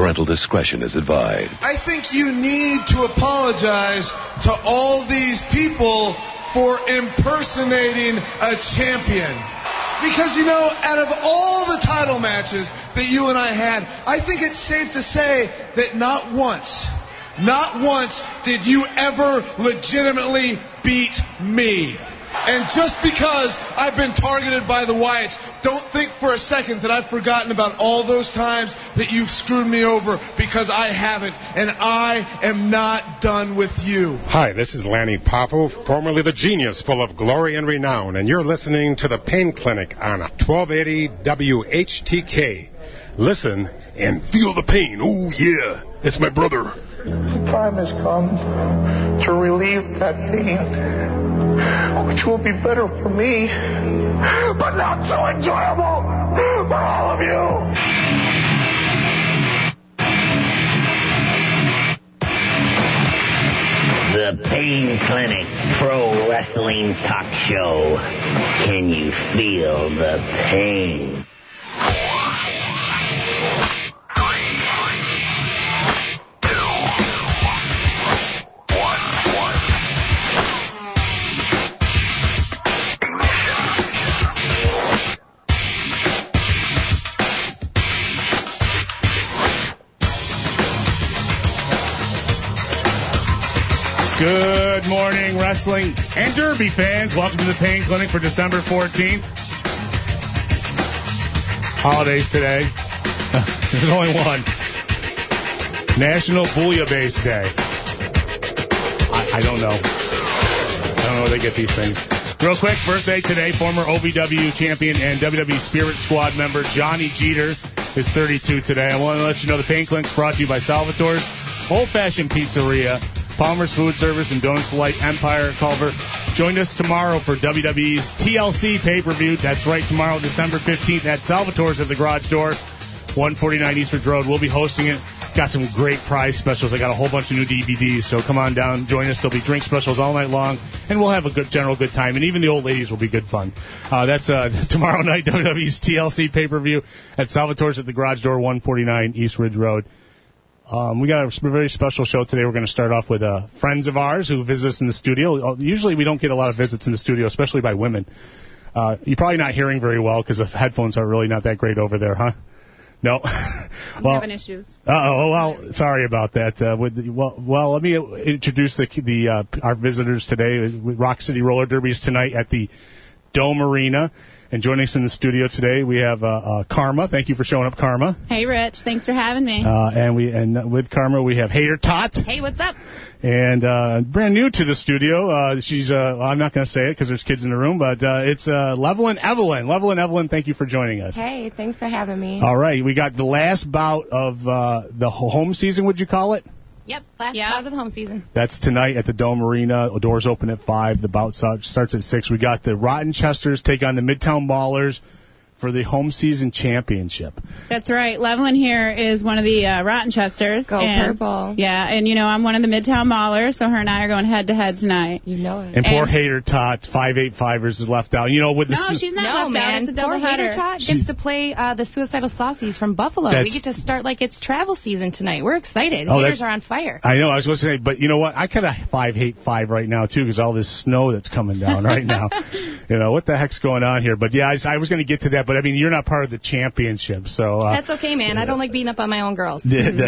Parental discretion is advised. I think you need to apologize to all these people for impersonating a champion. Because, you know, out of all the title matches that you and I had, I think it's safe to say that not once did you ever legitimately beat me. And just because I've been targeted by the Wyatts, don't think for a second that I've forgotten about all those times that you've screwed me over, because I haven't, and I am not done with you. Hi, this is Lanny Poffo, formerly the genius full of glory and renown, and you're listening to the Pain Clinic on 1280 WHTK. Listen and feel the pain. Oh, yeah, it's my brother. The time has come to relieve that pain, which will be better for me, but not so enjoyable for all of you. The Pain Clinic Pro Wrestling Talk Show. Can you feel the pain? Good morning, wrestling and derby fans. Welcome to the Pain Clinic for December 14th. Holidays today. There's only one. National Bouillabaisse Day. I don't know. I don't know where they get these things. Real quick, birthday today, former OVW champion and WWE Spirit Squad member Johnny Jeter is 32 today. I want to let you know the Pain Clinic's brought to you by Salvatore's Old Fashioned Pizzeria, Palmer's Food Service, and Donuts Delight Empire Culver. Join us tomorrow for WWE's TLC pay-per-view. That's right, tomorrow, December 15th at Salvatore's at the Garage Door, 149 Eastridge Road. We'll be hosting it. Got some great prize specials. I got a whole bunch of new DVDs, so come on down, join us. There'll be drink specials all night long, and we'll have a good time. And even the old ladies will be good fun. That's tomorrow night, WWE's TLC pay-per-view at Salvatore's at the Garage Door, 149 Eastridge Road. We got a very special show today. We're going to start off with friends of ours who visit us in the studio. Usually we don't get a lot of visits in the studio, especially by women. You're probably not hearing very well because the headphones are really not that great over there, huh? No? Well, having issues. Well, sorry about that. Well, let me introduce our visitors today. Rock City Roller Derby is tonight at the Dome Arena. And joining us in the studio today, we have Karma. Thank you for showing up, Karma. Hey, Rich. Thanks for having me. And with Karma, we have Hater Tot. Hey, what's up? And brand new to the studio, she's, I'm not going to say it because there's kids in the room, but it's Levelyn Evelyn. Levelyn Evelyn, thank you for joining us. Hey, thanks for having me. All right, we got the last bout of the home season, would you call it? Yep, last bout of the home season. That's tonight at the Dome Arena. The doors open at 5. The bout starts at 6. We got the Rotten Chesters take on the Midtown Ballers for the home season championship. That's right. Levelyn here is one of the Rotten Chesters. Go Purple. Yeah, and you know, I'm one of the Midtown Ballers, so her and I are going head-to-head tonight. You know it. And poor Hater Tot, 585ers is left out. You know, with No, she's not left out. It's a poor doubleheader. Hater Tot gets to play the Suicidal Saucies from Buffalo. We get to start like it's travel season tonight. We're excited. Haters are on fire. I know. I was going to say, but you know what? I kind of 585 right now, too, because all this snow that's coming down right now. You know, what the heck's going on here? But, yeah, I was going to get to that. But, I mean, you're not part of the championship, so... that's okay, man. I don't like beating up on my own girls.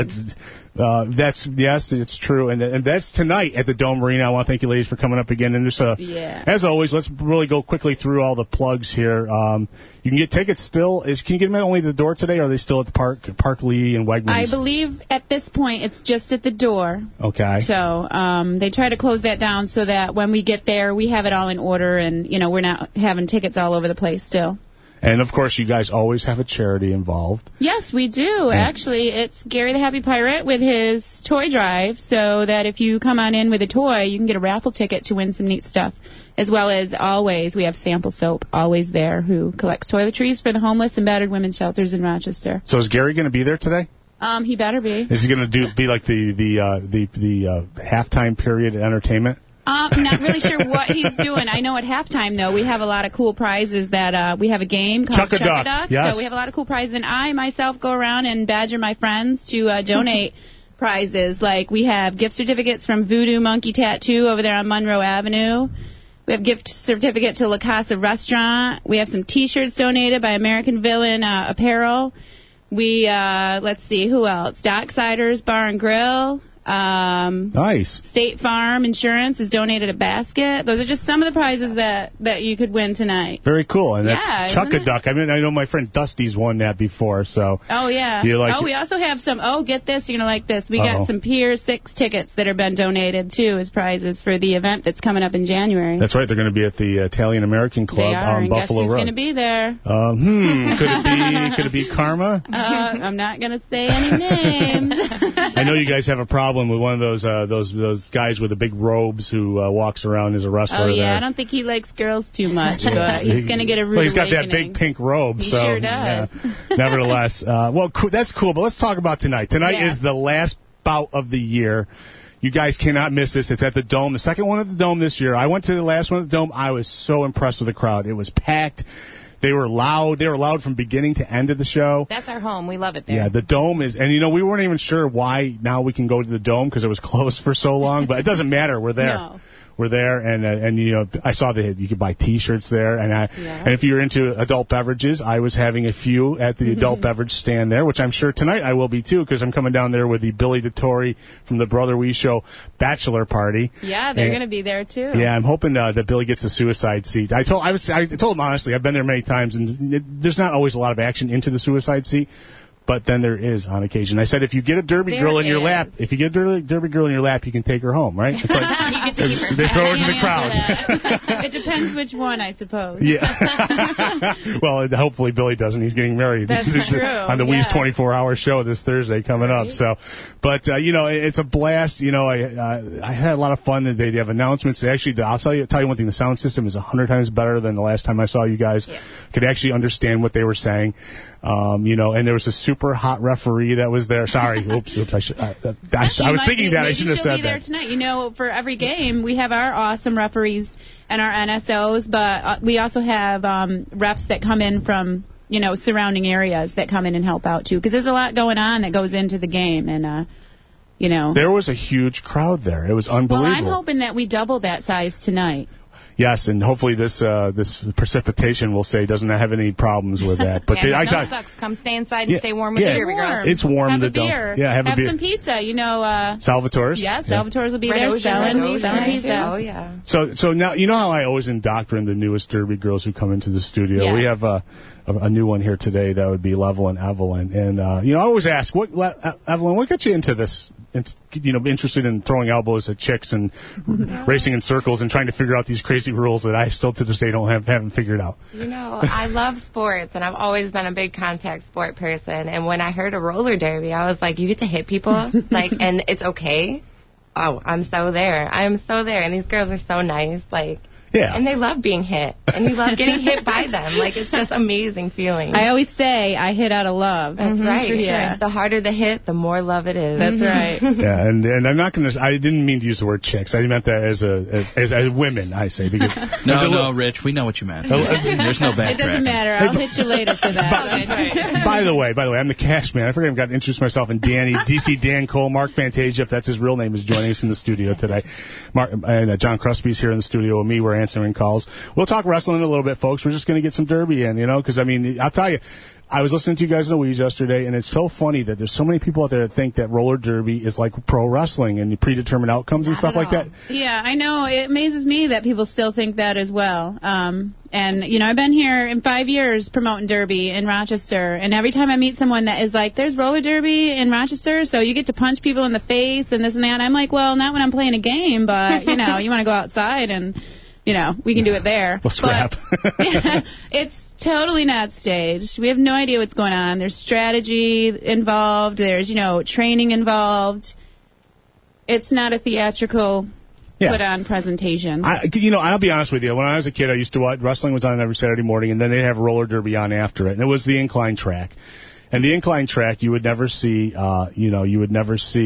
Yes, it's true. And that's tonight at the Dome Arena. I want to thank you, ladies, for coming up again. And as always, let's really go quickly through all the plugs here. You can get tickets still. Can you get them only at the door today, or are they still at the Park Lee and Wegmans? I believe at this point it's just at the door. Okay. So they try to close that down so that when we get there, we have it all in order, and you know we're not having tickets all over the place still. And, of course, you guys always have a charity involved. Yes, we do. Actually, it's Gary the Happy Pirate with his toy drive, so that if you come on in with a toy, you can get a raffle ticket to win some neat stuff. As well as, always, we have Sample Soap, always there, who collects toiletries for the homeless and battered women's shelters in Rochester. So is Gary going to be there today? He better be. Is he going to be like the halftime period entertainment? Not really sure what he's doing. I know at halftime, though, we have a lot of cool prizes that we have a game called Chuck-a-Duck. Yes. So we have a lot of cool prizes, and I, myself, go around and badger my friends to donate prizes. Like, we have gift certificates from Voodoo Monkey Tattoo over there on Monroe Avenue. We have gift certificate to La Casa Restaurant. We have some T-shirts donated by American Villain Apparel. We, let's see, who else? Docksiders Bar and Grill. Nice. State Farm Insurance has donated a basket. Those are just some of the prizes that you could win tonight. Very cool. And that's Chuck-a-Duck. I mean, I know my friend Dusty's won that before, so. Oh, yeah. We also have some, get this, you're going to like this. We got some Pier 6 tickets that have been donated, too, as prizes for the event that's coming up in January. That's right. They're going to be at the Italian American Club on Buffalo Road. Who's going to be there? Could it be Karma? I'm not going to say any names. I know you guys have a problem with one of those guys with the big robes who walks around as a wrestler. Oh, yeah. There. I don't think he likes girls too much, but he's going to get a rude Well, he's got awakening. that big pink robe. He so, sure does. Yeah. Nevertheless, that's cool, but let's talk about tonight. Tonight is the last bout of the year. You guys cannot miss this. It's at the Dome, the second one at the Dome this year. I went to the last one at the Dome. I was so impressed with the crowd. It was packed. They were loud. They were loud from beginning to end of the show. That's our home. We love it there. Yeah, the Dome is, and we weren't even sure why now we can go to the Dome because it was closed for so long, but it doesn't matter. We're there. No. We're there, and I saw that you could buy T-shirts there, and if you're into adult beverages, I was having a few at the adult beverage stand there, which I'm sure tonight I will be too, because I'm coming down there with the Billy DeTore from the Brother We Show bachelor party. Yeah, they're going to be there too. Yeah, I'm hoping that Billy gets the suicide seat. I told him honestly, I've been there many times, and there's not always a lot of action into the suicide seat. But then there is on occasion. I said, if you get a Derby girl in your lap, you can take her home, right? It's like they throw her to the crowd. It depends which one, I suppose. Yeah. Well, hopefully Billy doesn't. He's getting married. That's true. On the Wee's 24-hour show this Thursday coming up. So, but it's a blast. I had a lot of fun. They have announcements. Actually, I'll tell you one thing. The sound system is 100 times better than the last time I saw you guys. Yeah. Could actually understand what they were saying. And there was a super hot referee that was there. Sorry, oops. I was thinking that. I shouldn't have said that. She'll be there tonight. For every game, we have our awesome referees and our NSOs, but we also have refs that come in from, surrounding areas that come in and help out, too, because there's a lot going on that goes into the game, and, There was a huge crowd there. It was unbelievable. Well, I'm hoping that we double that size tonight. Yes, and hopefully this precipitation, we'll say, doesn't have any problems with that. But snow sucks. Come stay inside and stay warm with the Derby girls. It's warm. Have a beer. Yeah, have a beer. Some pizza. Salvatore's. Yeah, Salvatore's will be there selling pizza. Oh yeah. So now how I always indoctrinate the newest Derby girls who come into the studio. Yeah. We have a new one here today that would be Evelyn. And I always ask, Evelyn, what got you into this? Interested in throwing elbows at chicks and racing in circles and trying to figure out these crazy rules that I still to this day haven't figured out. I love sports, and I've always been a big contact sport person. And when I heard a roller derby, I was like, you get to hit people, and it's okay. Oh, I'm so there. I am so there. And these girls are so nice, Yeah. And they love being hit. And you love getting hit by them. It's just amazing feeling. I always say I hit out of love. That's right. Yeah. The harder the hit, the more love it is. That's right. Yeah, and I'm not going to... I didn't mean to use the word chicks. I meant that as women, I say. Because no, Rich, we know what you meant. There's no backtrack. It doesn't matter. I'll hit you later for that. By the way, I'm the cash man. I forgot I've got to introduce myself. And Danny, DC Dan Cole, Mark Fantasia, if that's his real name, is joining us in the studio today. Mark and John Crosby's here in the studio with me. We're answering calls. We'll talk wrestling in a little bit, folks. We're just going to get some Derby in, because, I'll tell you, I was listening to you guys in the Weeds yesterday, and it's so funny that there's so many people out there that think that roller derby is like pro wrestling and predetermined outcomes and stuff like that. Yeah, I know. It amazes me that people still think that as well. And, I've been here in 5 years promoting Derby in Rochester, and every time I meet someone that is like, there's roller derby in Rochester, so you get to punch people in the face and this and that, I'm like, well, not when I'm playing a game, but, you want to go outside and... we can do it there. We'll scrap. It's totally not staged. We have no idea what's going on. There's strategy involved. There's, training involved. It's not a theatrical put-on presentation. I'll be honest with you. When I was a kid, I used to watch... Wrestling was on every Saturday morning, and then they'd have roller derby on after it. And it was the incline track. And the incline track, you would never see,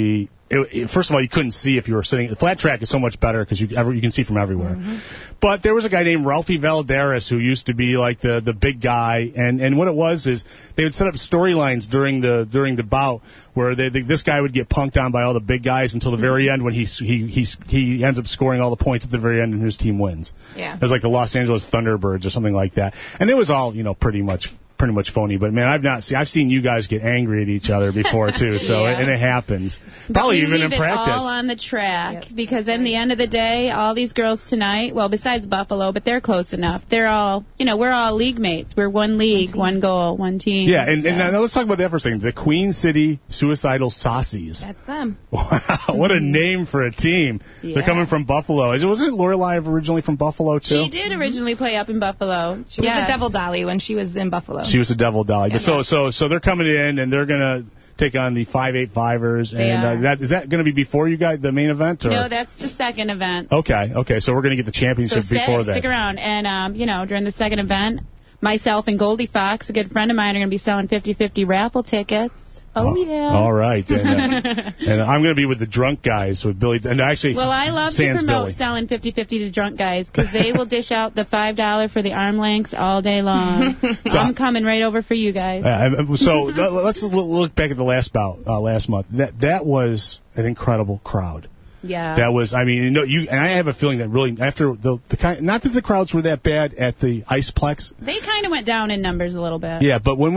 first of all, you couldn't see if you were sitting. The flat track is so much better because you can see from everywhere. Mm-hmm. But there was a guy named Ralphie Valadares who used to be like the big guy, and what it was is they would set up storylines during the bout where this guy would get punked on by all the big guys until the very end when he ends up scoring all the points at the very end and his team wins. Yeah, it was like the Los Angeles Thunderbirds or something like that, and it was all pretty much phony, but man, I've seen you guys get angry at each other before too, so and it happens. Probably even in practice. All on the track because in the end of the day, all these girls tonight, well, besides Buffalo, but they're close enough. They're all, we're all league mates. We're one league, one goal, one team. Yeah, and now let's talk about that for a second. The Queen City Suicidal Saucies. That's them. Wow, what a name for a team. Yeah. They're coming from Buffalo. Wasn't Lorelai originally from Buffalo too? She did originally play up in Buffalo. She was a Devil Dolly when she was in Buffalo. She was a Devil Dolly. Yeah. So they're coming in and they're gonna take on the 585ers, and is that going to be before you guys the main event? Or? No, that's the second event. Okay, so we're going to get the championship before that. Stick around, and during the second event, myself and Goldie Fox, a good friend of mine, are going to be selling 50-50 raffle tickets. Oh, yeah. All right. And I'm going to be with the drunk guys with Billy. And actually, well, I love to promote selling 50-50 to drunk guys because they will dish out the $5 for the arm lengths all day long. So I'm coming right over for you guys. So let's look back at the last bout last month. That was an incredible crowd. Yeah. That was, and I have a feeling that really, after not that the crowds were that bad at the Iceplex. They kind of went down in numbers a little bit. Yeah, but did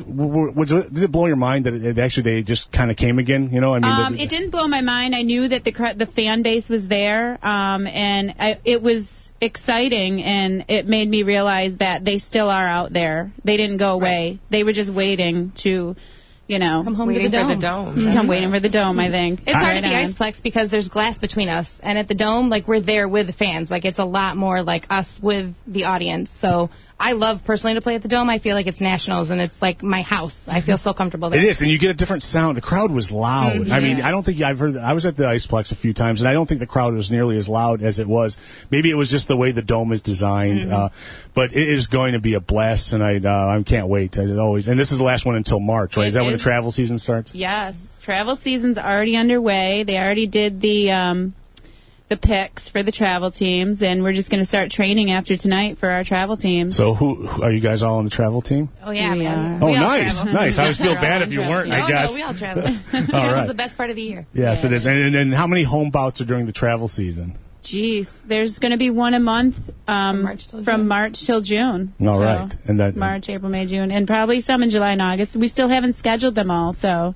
it blow your mind that they just kind of came again? It didn't blow my mind. I knew that the fan base was there, and it was exciting, and it made me realize that they still are out there. They didn't go away. They were just waiting to... come home waiting to the for dome. the dome. Mm-hmm. I'm waiting for the dome, I think. It's hard at the Iceplex because there's glass between us. And at the dome, we're there with the fans. It's a lot more like us with the audience. So I love personally to play at the dome. I feel like it's nationals, and it's like my house. I feel so comfortable there. It is, and you get a different sound. The crowd was loud. Mm-hmm. I don't think I've heard that. I was at the Iceplex a few times, and I don't think the crowd was nearly as loud as it was. Maybe it was just the way the dome is designed. Mm-hmm. But it is going to be a blast tonight. I can't wait. And this is the last one until March, right? Is that when the travel season starts? Yes. Travel season's already underway. They already did the picks for the travel teams, and we're just going to start training after tonight for our travel teams. So who are you guys all on the travel team? Oh, yeah. We are. Oh, nice. I always feel bad if you weren't, I guess. No, we all travel. All Travel's the best part of the year. Yes, it is. And how many home bouts are during the travel season? Geez, there's going to be one a month from March till June. All right. And that March, April, May, June, and probably some in July and August. We still haven't scheduled them all, so...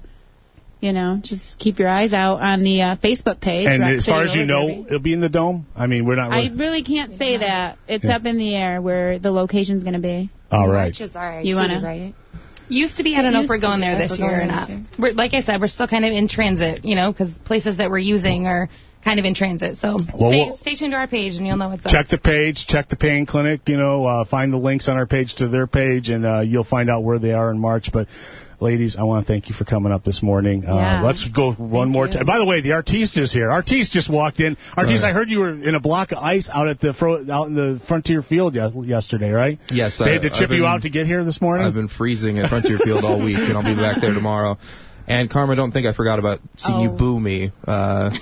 just keep your eyes out on the Facebook page. And as far as you know, it'll be in the dome? We're not... I really can't say that. It's up in the air where the location's going to be. All right. You want to... Right? Used to be. I don't know if we're going there this year or not. Like I said, we're still kind of in transit, because places that we're using are kind of in transit. So stay tuned to our page, and you'll know what's up. Check the page. Check the Pain Clinic. Find the links on our page to their page, and you'll find out where they are in March. But... ladies, I want to thank you for coming up this morning. Let's go one more time. By the way, the Artiste is here. Artiste just walked in. Artiste, I heard you were in a block of ice out in the Frontier Field yesterday, right? Yes. They had to chip you out to get here this morning? I've been freezing at Frontier Field all week, and I'll be back there tomorrow. And, Karma, don't think I forgot about seeing you boo me. I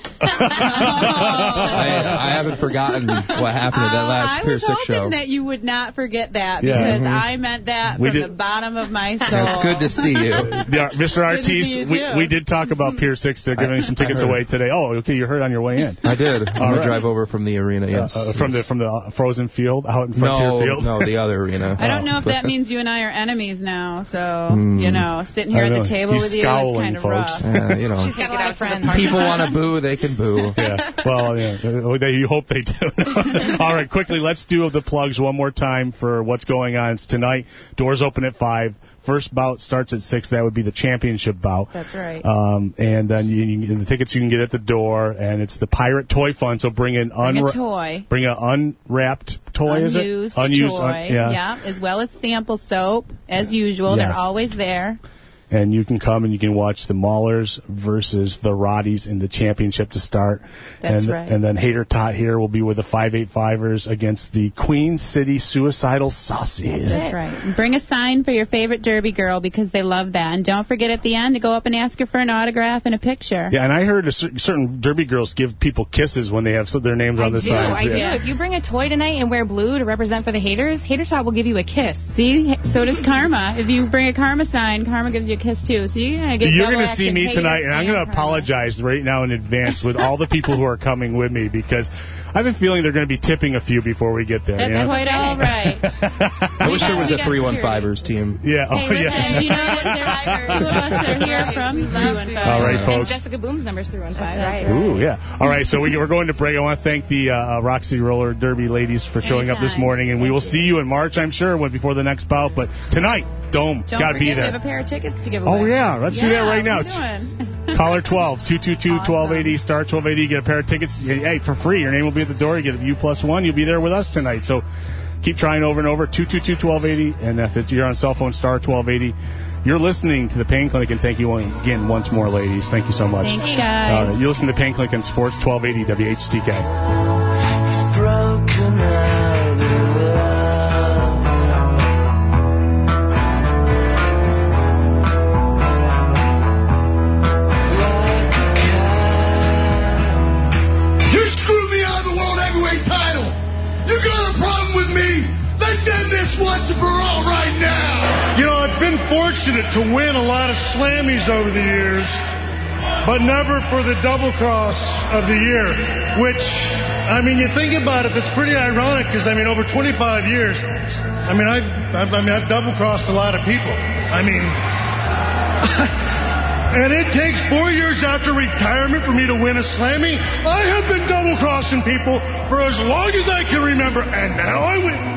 haven't forgotten what happened at that last Pier 6 show. I was hoping that you would not forget that, because I meant that from the bottom of my soul. It's good to see you. Mr. Artiste, we did talk about Pier 6. They're giving some tickets away today. Oh, okay, you heard on your way in. I did. I'm going to drive over from the arena, yes. From the frozen field out in Frontier Field? No, the other arena. I don't know if that means you and I are enemies now, so, sitting here at the table with you is kind of rough. She's got a lot of friends. People want to boo, they can boo. Yeah. Well, you hope they do. All right, quickly, let's do the plugs one more time for what's going on. It's tonight. Doors open at 5. First bout starts at 6. That would be the championship bout. That's right. And then the tickets you can get at the door, and it's the Pirate Toy Fund. So bring an toy. Bring an unwrapped toy. Unused toy. Yeah, as well as sample soap as usual. Yes. They're always there. And you can come and you can watch the Maulers versus the Roddies in the championship to start. That's right. And then Hater Tot here will be with the 585ers against the Queen City Suicidal Saucies. That's right. Bring a sign for your favorite Derby girl because they love that. And don't forget at the end to go up and ask her for an autograph and a picture. Yeah, and I heard certain Derby girls give people kisses when they have their names on the signs. I do. If you bring a toy tonight and wear blue to represent for the haters, Hater Tot will give you a kiss. See? So does Karma. If you bring a Karma sign, Karma gives you a kiss too. So you're going to see me tonight, and I'm going to apologize right now in advance with all the people who are coming with me because I have a feeling they're going to be tipping a few before we get there. That's quite all right. I wish there was a 315ers team. Yeah. Hey, listen, you know what? Two of us are here from 315. All right, folks. And Jessica Boom's number's 315. Right. Ooh, yeah. All right, so we're going to break. I want to thank the Rock City Roller Derby ladies for showing up this morning, and we will see you in March, I'm sure, before the next bout. But tonight, Dome, got to be there. We have a pair of tickets to give away. Oh, yeah. Let's do that right now. Caller 12, 222-1280, star 1280. Get a pair of tickets. Hey, for free. Your name will be at the door. You get a U+1. You'll be there with us tonight. So keep trying over and over. 222-1280. And if you're on cell phone, star 1280. You're listening to the Pain Clinic, and thank you again once more, ladies. Thank you so much. Thank you, guys. You listen to Pain Clinic and Sports 1280 WHTK. It's broken out of love. You screwed me out of the World Heavyweight title. You got a problem with me? Let's end this once and for all right now. You know, I've been fortunate to win a lot of Slammies over the years, but never for the Double Cross of the Year, which, I mean, you think about it, it's pretty ironic because, I mean, over 25 years, I mean, I've double-crossed a lot of people. I mean, and it takes 4 years after retirement for me to win a Slammy. I have been double-crossing people for as long as I can remember, and now I win.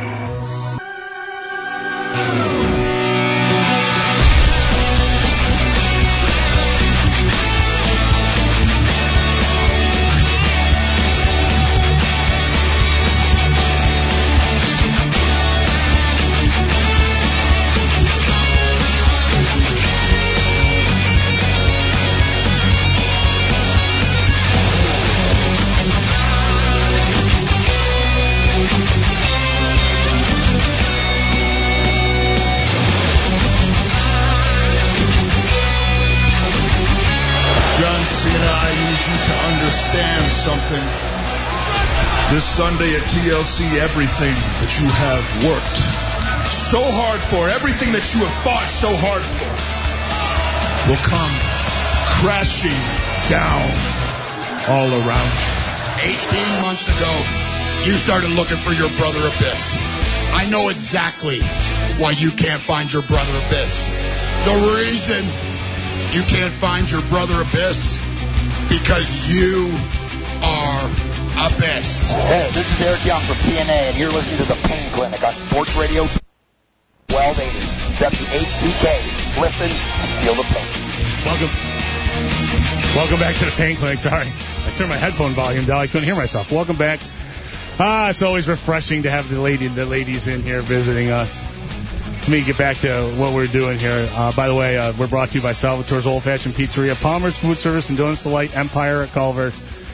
This Sunday at TLC, everything that you have worked so hard for, everything that you have fought so hard for, will come crashing down all around you. 18 months ago, you started looking for your brother Abyss. I know exactly why you can't find your brother Abyss. The reason you can't find your brother Abyss, because you are Abyss. Hey, this is Eric Young from TNA, and you're listening to the Pain Clinic on Sports Radio 1280 WHTK. Listen and feel the pain. Welcome back to the Pain Clinic. Sorry, I turned my headphone volume down. I couldn't hear myself. Welcome back. It's always refreshing to have the ladies in here visiting us. Let me get back to what we're doing here. By the way, we're brought to you by Salvatore's Old Fashioned Pizzeria, Palmer's Food Service and Donuts Delight, Empire at Culver.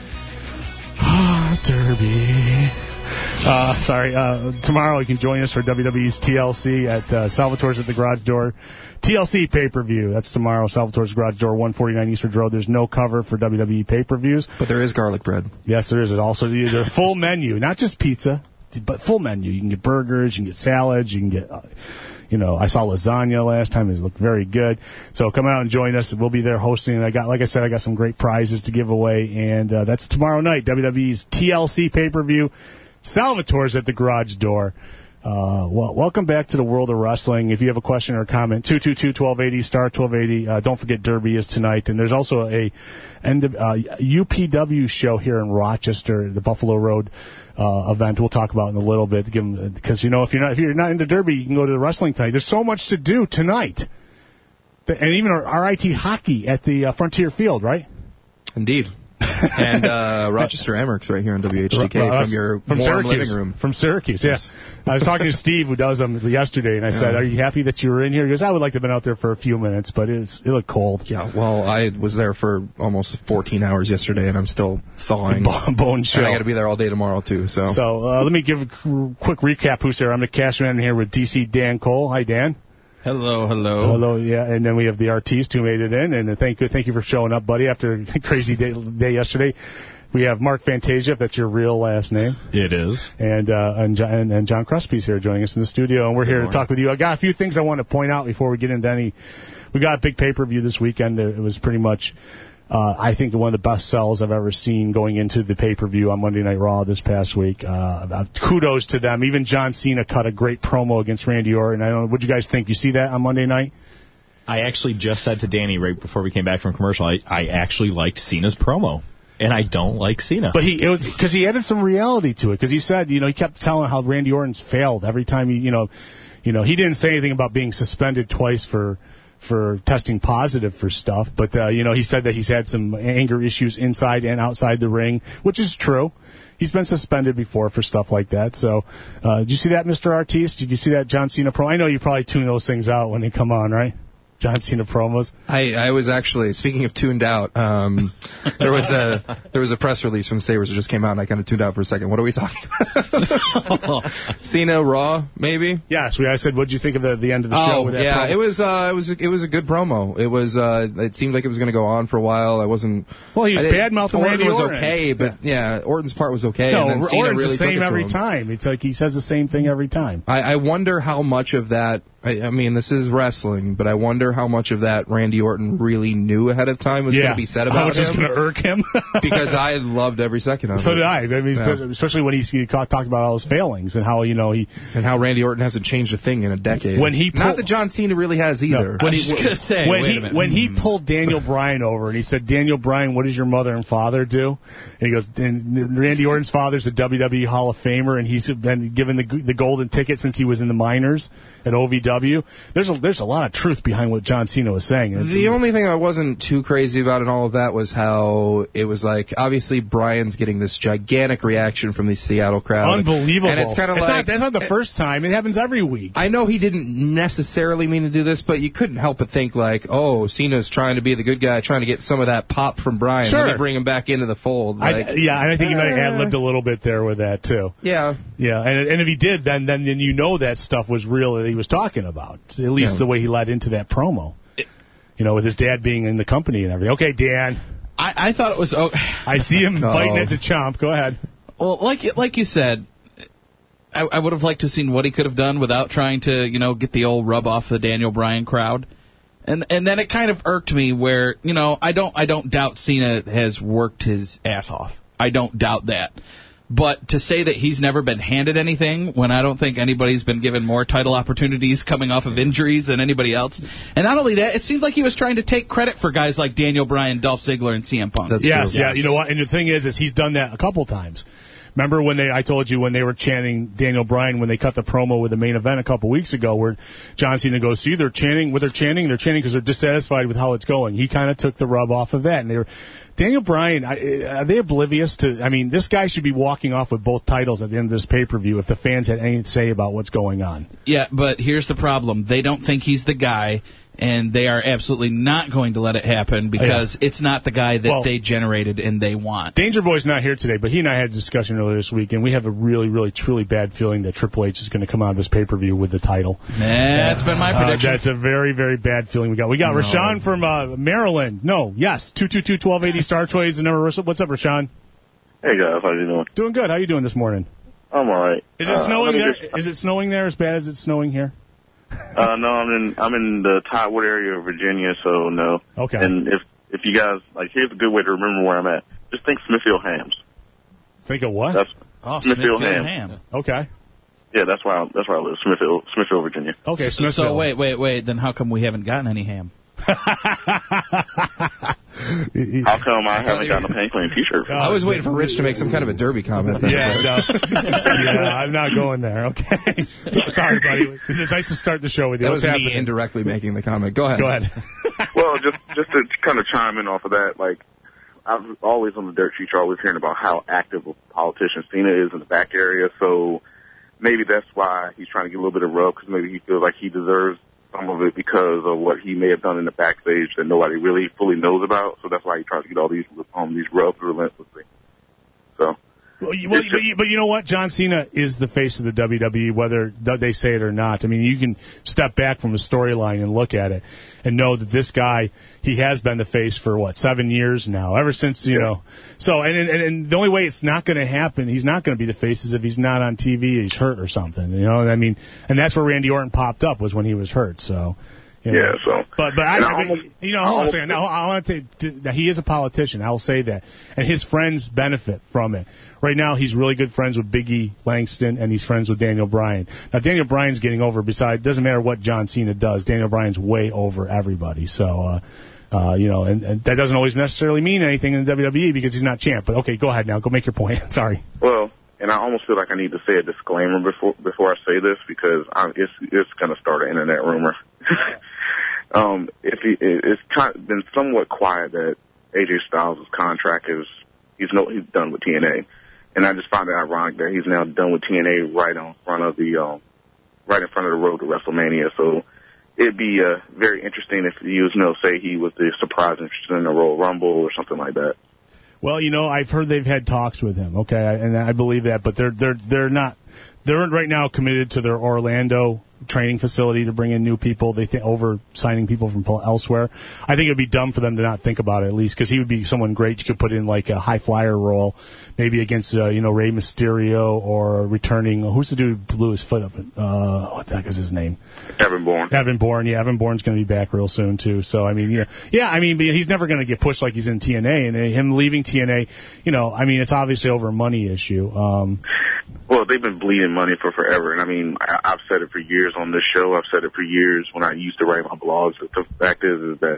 Derby. Tomorrow you can join us for WWE's TLC at Salvatore's at the Garage Door. TLC pay-per-view. That's tomorrow. Salvatore's Garage Door, 149 Eastwood Road. There's no cover for WWE pay-per-views. But there is garlic bread. Yes, there is. It also, they're full menu. Not just pizza, but full menu. You can get burgers, you can get salads, you can get... I saw lasagna last time. It looked very good. So come out and join us. We'll be there hosting. And I got some great prizes to give away. And that's tomorrow night, WWE's TLC pay-per-view. Salvatore's at the Garage Door. Welcome back to the world of wrestling. If you have a question or a comment, 222-1280, star 1280. Don't forget Derby is tonight. And there's also a UPW show here in Rochester, the Buffalo Road event we'll talk about in a little bit, because if you're not into Derby, you can go to the wrestling tonight. There's so much to do tonight, and even our RIT hockey at the Frontier Field, right? Indeed. And Rochester Emmerich's right here on WHTK from your warm Syracuse. living room. From Syracuse, yes. I was talking to Steve, who does them, yesterday, and I said, "Are you happy that you were in here?" He goes, "I would like to have been out there for a few minutes, but it looked cold." Yeah, well, I was there for almost 14 hours yesterday, and I'm still thawing. Bone chill. And I got to be there all day tomorrow, too. So let me give a quick recap who's there. I'm the cast man here with DC Dan Cole. Hi, Dan. Hello, yeah, and then we have the artiste who made it in, and thank you for showing up, buddy, after a crazy day yesterday. We have Mark Fantasia, if that's your real last name. It is. And John Cruspy's here joining us in the studio, and we're here to talk with you. I got a few things I want to point out before we get into any. We got a big pay-per-view this weekend. It was pretty much, I think, one of the best sells I've ever seen going into the pay-per-view on Monday Night Raw this past week. Kudos to them. Even John Cena cut a great promo against Randy Orton. I don't know, what do you guys think? You see that on Monday night? I actually just said to Danny right before we came back from commercial, I actually liked Cena's promo. And I don't like Cena. But it was because he added some reality to it. Because he said, he kept telling how Randy Orton's failed every time he didn't say anything about being suspended twice for testing positive for stuff. But, he said that he's had some anger issues inside and outside the ring, which is true. He's been suspended before for stuff like that. So, did you see that, Mr. Artiste? Did you see that John Cena promo? I know you probably tune those things out when they come on, right? John Cena promos. I was actually, speaking of tuned out, there was a press release from Sabres that just came out, and I kind of tuned out for a second. What are we talking about? Cena Raw, maybe? Yes. I said, what did you think of the end of the show? With that promo? It was a good promo. It seemed like it was going to go on for a while. I wasn't. Well, he was bad-mouthing Randy Orton. Was okay, but Orton's part was okay. No, and then Cena Orton's really the same took it every to him. time. It's like he says the same thing every time. I wonder how much of that. I mean, this is wrestling, but I wonder how much of that Randy Orton really knew ahead of time was going to be said about him. How much is going to irk him? Because I loved every second of it. So did I. I mean, especially when he talked about all his failings and how, and how Randy Orton hasn't changed a thing in a decade. Not that John Cena really has either. No, when he pulled Daniel Bryan over and he said, "Daniel Bryan, what does your mother and father do?" And he goes, and Randy Orton's father's a WWE Hall of Famer, and he's been given the golden ticket since he was in the minors at OVW. There's a lot of truth behind what John Cena was saying. The only thing I wasn't too crazy about in all of that was how it was like, obviously Bryan's getting this gigantic reaction from the Seattle crowd. Unbelievable. And it's kind of like... That's not the first time. It happens every week. I know he didn't necessarily mean to do this, but you couldn't help but think like, oh, Cena's trying to be the good guy, trying to get some of that pop from Bryan. Sure. Let me bring him back into the fold. And I think he might have ad-libbed a little bit there with that, too. Yeah. Yeah, and if he did, then that stuff was real that he was talking about. At least the way he led into that promo. With his dad being in the company and everything. Okay, Dan. I thought it was... I see him biting at the chomp. Go ahead. Well, like you said, I would have liked to have seen what he could have done without trying to, get the old rub off the Daniel Bryan crowd. And then it kind of irked me where, I don't doubt Cena has worked his ass off. I don't doubt that. But to say that he's never been handed anything when I don't think anybody's been given more title opportunities coming off of injuries than anybody else. And not only that, it seemed like he was trying to take credit for guys like Daniel Bryan, Dolph Ziggler, and CM Punk. Yes. You know what? And the thing is he's done that a couple times. Remember when I told you when they were chanting Daniel Bryan when they cut the promo with the main event a couple weeks ago where John Cena goes, see, they're chanting because they're dissatisfied with how it's going. He kind of took the rub off of that. And Daniel Bryan, are they oblivious to... I mean, this guy should be walking off with both titles at the end of this pay-per-view if the fans had anything to say about what's going on. Yeah, but here's the problem. They don't think he's the guy, and they are absolutely not going to let it happen because it's not the guy that they generated and they want. Danger Boy's not here today, but he and I had a discussion earlier this week, and we have a really, really, truly bad feeling that Triple H is going to come out of this pay-per-view with the title. That's been my prediction. That's a very, very bad feeling we got. We got Rashawn from Maryland. 222-1280 Star Choice is the number. What's up, Rashawn? Hey, guys. How you doing? Doing good. How you doing this morning? I'm all right. Is it snowing there? Is it snowing there as bad as it's snowing here? No, I'm in the Tidewood area of Virginia, so no. Okay. And if you guys, here's a good way to remember where I'm at. Just think Smithfield Hams. Think of what? That's Smithfield Ham. Okay. Yeah, that's where I live, Smithfield, Virginia. Okay, Smithfield. So wait, then how come we haven't gotten any ham? How come I haven't gotten a Pain Clean t-shirt? I was waiting for Rich to make some kind of a derby comment. Yeah, I'm not going there. Okay. Sorry, buddy. It's nice to start the show with you. That was me indirectly making the comment. Go ahead. Well, just to kind of chime in off of that, I've always on the dirt sheet, you're always hearing about how active a politician Cena is in the back area. So maybe that's why he's trying to get a little bit of rub, because maybe he feels like he deserves some of it because of what he may have done in the backstage that nobody really fully knows about. So that's why he tries to get all these rubs relentlessly. So. But you know what? John Cena is the face of the WWE, whether they say it or not. I mean, you can step back from the storyline and look at it and know that this guy, he has been the face for, 7 years now, ever since, you know. So, and the only way it's not going to happen, he's not going to be the face, is if he's not on TV, he's hurt or something, you know. I mean, and that's where Randy Orton popped up, was when he was hurt, so. You know. Yeah, so. But hold on a second. Now, I want to he is a politician. I will say that. And his friends benefit from it. Right now, he's really good friends with Big E Langston, and he's friends with Daniel Bryan. Now, Daniel Bryan's getting over, doesn't matter what John Cena does, Daniel Bryan's way over everybody. So, you know, and that doesn't always necessarily mean anything in the WWE because he's not champ. But, okay, go ahead now. Go make your point. Sorry. Well, and I almost feel like I need to say a disclaimer before I say this, because it's going to start an internet rumor. It's been somewhat quiet that AJ Styles' contract he's done with TNA, and I just find it ironic that he's now done with TNA right in front of the road to WrestleMania. So it'd be very interesting if you say he was the surprise interested in the Royal Rumble or something like that. Well, you know, I've heard they've had talks with him. Okay, and I believe that, but they're not. They're right now committed to their Orlando training facility to bring in new people. They think over signing people from elsewhere. I think it would be dumb for them to not think about it, at least, because he would be someone great you could put in like a high flyer role, maybe against Rey Mysterio, or returning. Who's the dude who blew his foot up? What the heck is his name? Evan Bourne. Evan Bourne's going to be back real soon too. So I mean, I mean, he's never going to get pushed like he's in TNA, and him leaving TNA, I mean, it's obviously over a money issue. Well, they've been bleeding money for forever, and I mean, I've said it for years on this show. I've said it for years when I used to write my blogs. The fact is that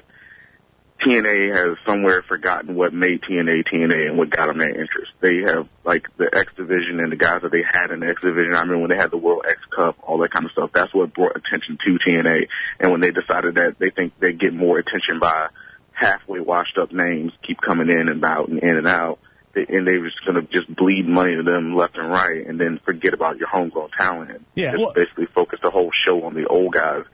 TNA has somewhere forgotten what made TNA and what got them their interest. They have, like, the X Division and the guys that they had in the X Division. I mean, when they had the World X Cup, all that kind of stuff, that's what brought attention to TNA. And when they decided that they think they get more attention by halfway washed up names keep coming in and out and in and out, and they were just going to just bleed money to them left and right, and then forget about your homegrown talent. And basically focus the whole show on the old guys.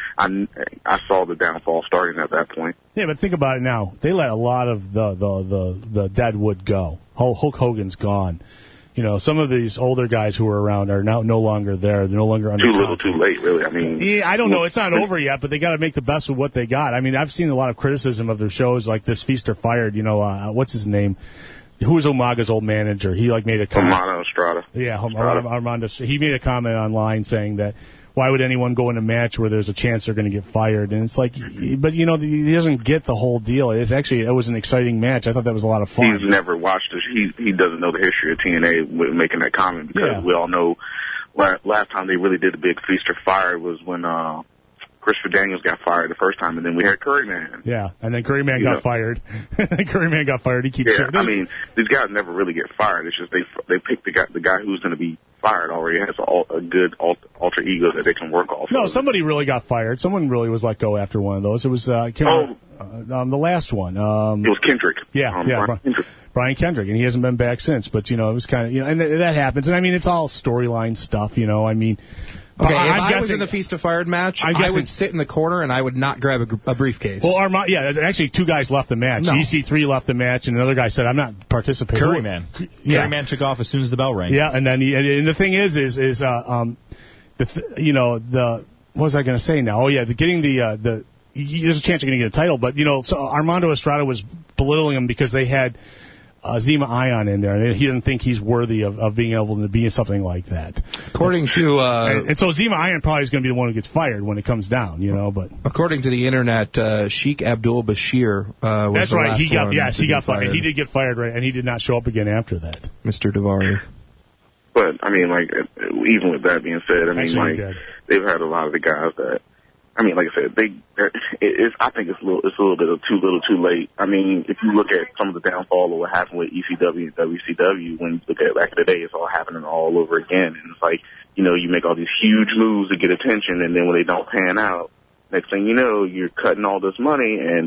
I saw the downfall starting at that point. Yeah, but think about it now. They let a lot of the dead wood go. Hulk Hogan's gone. Some of these older guys who were around are now no longer there. They're no longer under too little, too late, really. I mean, yeah, I don't know. It's not over yet, but they got to make the best of what they got. I mean, I've seen a lot of criticism of their shows, like this Feast or Fired. What's his name? Who was Umaga's old manager? He made a comment. Armando Estrada. Yeah, Armando. He made a comment online saying that why would anyone go in a match where there's a chance they're going to get fired? And it's like, but he doesn't get the whole deal. It was an exciting match. I thought that was a lot of fun. He's never watched it. He doesn't know the history of TNA with making that comment, because we all know last time they really did the big Feast or Fire was when Christopher Daniels got fired the first time, and then we had Curry Man. Yeah, and then Curry Man got fired. Curry Man got fired. He keeps. Yeah, I mean, these guys never really get fired. It's just they pick the guy who's going to be fired already has a good alter ego that they can work off. No, somebody really got fired. Someone really was let go after one of those. It was the last one. It was Kendrick. Brian Kendrick, and he hasn't been back since. But it was kind of and that happens. And I mean, it's all storyline stuff. I mean. Okay, if I was in the Feast of Fired match, I would sit in the corner and I would not grab a briefcase. Well, actually, two guys left the match. No. EC3 left the match, and another guy said, "I'm not participating." Curry Man took off as soon as the bell rang. Yeah, and then and the thing is what was I going to say now? Oh yeah, getting there's a chance you're going to get a title, but so Armando Estrada was belittling him because they had Zema Ion in there, and he doesn't think he's worthy of being able to be something like that. According to and so Zema Ion probably is going to be the one who gets fired when it comes down, But according to the internet, Sheikh Abdul Bashir was that's right. He got fired. He did get fired, right? And he did not show up again after that. Mr. Davari. But I mean, like, even with that being said, I mean, they've had a lot of the guys that. I mean, like I said, I think it's a little bit of too little, too late. I mean, if you look at some of the downfall of what happened with ECW and WCW, when you look at back in the day, it's all happening all over again. And it's like, you make all these huge moves to get attention, and then when they don't pan out, next thing you know, you're cutting all this money, and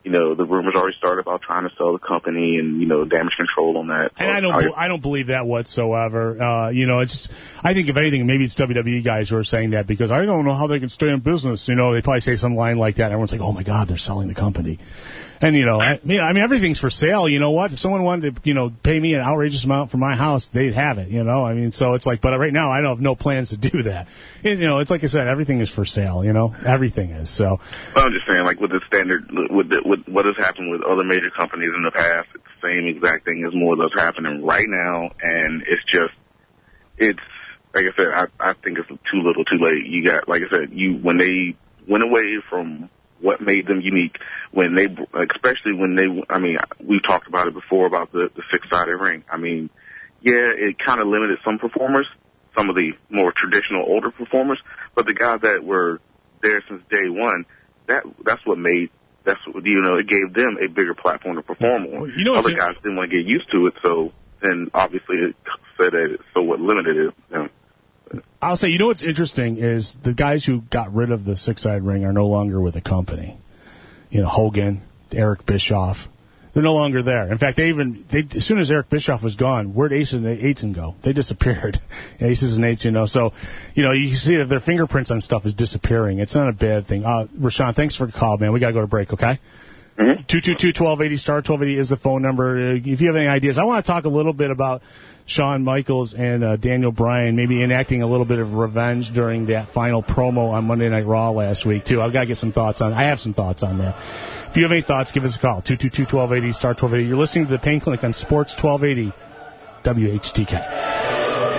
the rumors already started about trying to sell the company and, damage control on that. And I don't believe that whatsoever. I think if anything, maybe it's WWE guys who are saying that because I don't know how they can stay in business. They probably say some line like that. And everyone's like, oh my God, they're selling the company. And, I mean, everything's for sale. You know what? If someone wanted to, pay me an outrageous amount for my house, they'd have it, I mean, so it's like, but right now I don't have no plans to do that. It's like I said, everything is for sale, everything is. So. Well, I'm just saying, like with the standard, with what has happened with other major companies in the past, it's the same exact thing as more of those happening right now. And it's, like I said, I think it's too little too late. You got, like I said, when they went away from what made them unique, especially when we've talked about it before about the six-sided ring. I mean, yeah, it kind of limited some performers, some of the more traditional older performers, but the guys that were there since day one, that's what it gave them a bigger platform to perform on. Other guys didn't want to get used to it, so then obviously it said that what limited it. I'll say, what's interesting is the guys who got rid of the six-sided ring are no longer with the company. Hogan, Eric Bischoff, they're no longer there. In fact, as soon as Eric Bischoff was gone, where'd Aces and Eights go? They disappeared. Aces and Eights, so, you see that their fingerprints on stuff is disappearing. It's not a bad thing. Rashawn, thanks for the call, man. We got to go to break, okay? 222-1280, star 1280 is the phone number. If you have any ideas, I want to talk a little bit about Shawn Michaels and Daniel Bryan maybe enacting a little bit of revenge during that final promo on Monday Night Raw last week, too. I've got to get some thoughts on it. I have some thoughts on that. If you have any thoughts, give us a call, 222-1280, star 1280. You're listening to the Pain Clinic on Sports 1280 WHTK.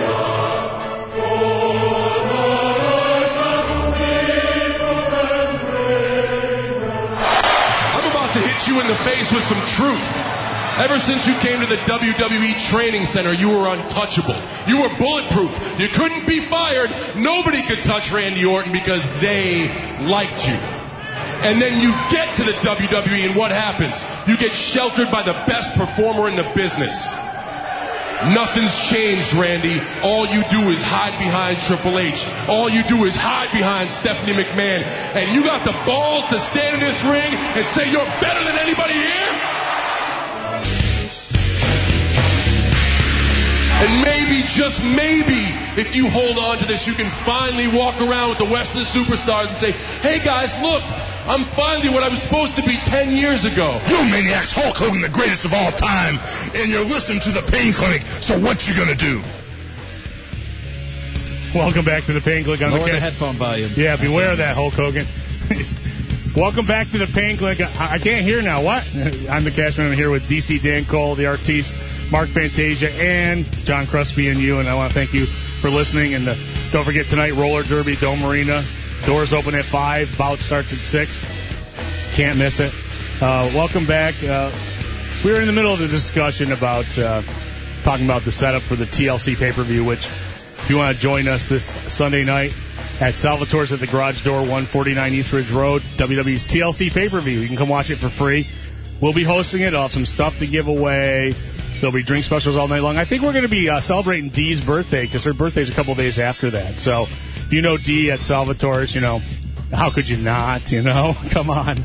Hit you in the face with some truth. Ever since you came to the WWE Training Center, you were untouchable. You were bulletproof. You couldn't be fired. Nobody could touch Randy Orton because they liked you. And then you get to the WWE, and what happens? You get sheltered by the best performer in the business. Nothing's changed, Randy. All you do is hide behind Triple H. All you do is hide behind Stephanie McMahon. And you got the balls to stand in this ring and say you're better than anybody here? And maybe, just maybe, if you hold on to this, you can finally walk around with the Western superstars and say, hey guys, look, I'm finally what I was supposed to be 10 years ago. You maniacs, Hulk Hogan, the greatest of all time, and you're listening to the Pain Clinic, so what you gonna do? Welcome back to the Pain Clinic. Lower the headphone volume. Yeah, beware of that, Hulk Hogan. Welcome back to the Pain Clinic. I can't hear now. What? I'm the Cashman. I'm here with DC Dan Cole, the artiste, Mark Fantasia, and John Crosby and you. And I want to thank you for listening. And don't forget tonight, Roller Derby, Dome Arena. Doors open at 5. Bout starts at 6. Can't miss it. Welcome back. We were in the middle of the discussion about talking about the setup for the TLC pay-per-view, which if you want to join us this Sunday night at Salvatore's at the Garage Door, 149 East Ridge Road, WWE's TLC pay-per-view. You can come watch it for free. We'll be hosting it. I'll have some stuff to give away. There'll be drink specials all night long. I think we're going to be celebrating Dee's birthday because her birthday's a couple of days after that. So if you know Dee at Salvatore's, how could you not, Come on.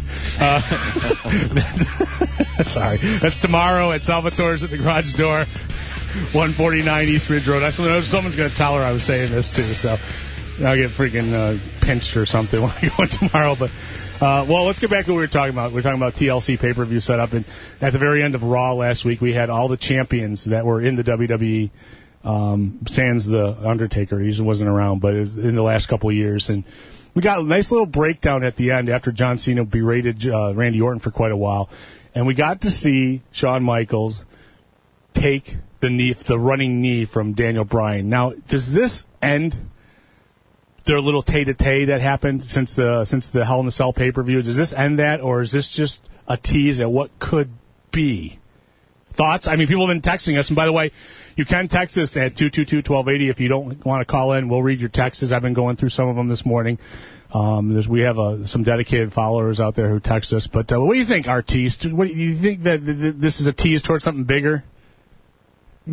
Sorry. That's tomorrow at Salvatore's at the Garage Door, 149 East Ridge Road. Someone's going to tell her I was saying this, too, so I'll get freaking pinched or something when I go in tomorrow. But, well, let's get back to what we were talking about. We were talking about TLC pay-per-view setup, and at the very end of Raw last week, we had all the champions that were in the WWE, sans the Undertaker. He wasn't around, but it was in the last couple of years, and we got a nice little breakdown at the end after John Cena berated Randy Orton for quite a while, and we got to see Shawn Michaels take the running knee from Daniel Bryan. Now, does this end their little tay-to-tay that happened since the Hell in a Cell pay-per-view? Does this end that, or is this just a tease at what could be? Thoughts? I mean, people have been texting us, and by the way, you can text us at 222-1280 if you don't want to call in. We'll read your texts. I've been going through some of them this morning. We have some dedicated followers out there who text us. But what do you think, artiste? What do you think that this is a tease towards something bigger? I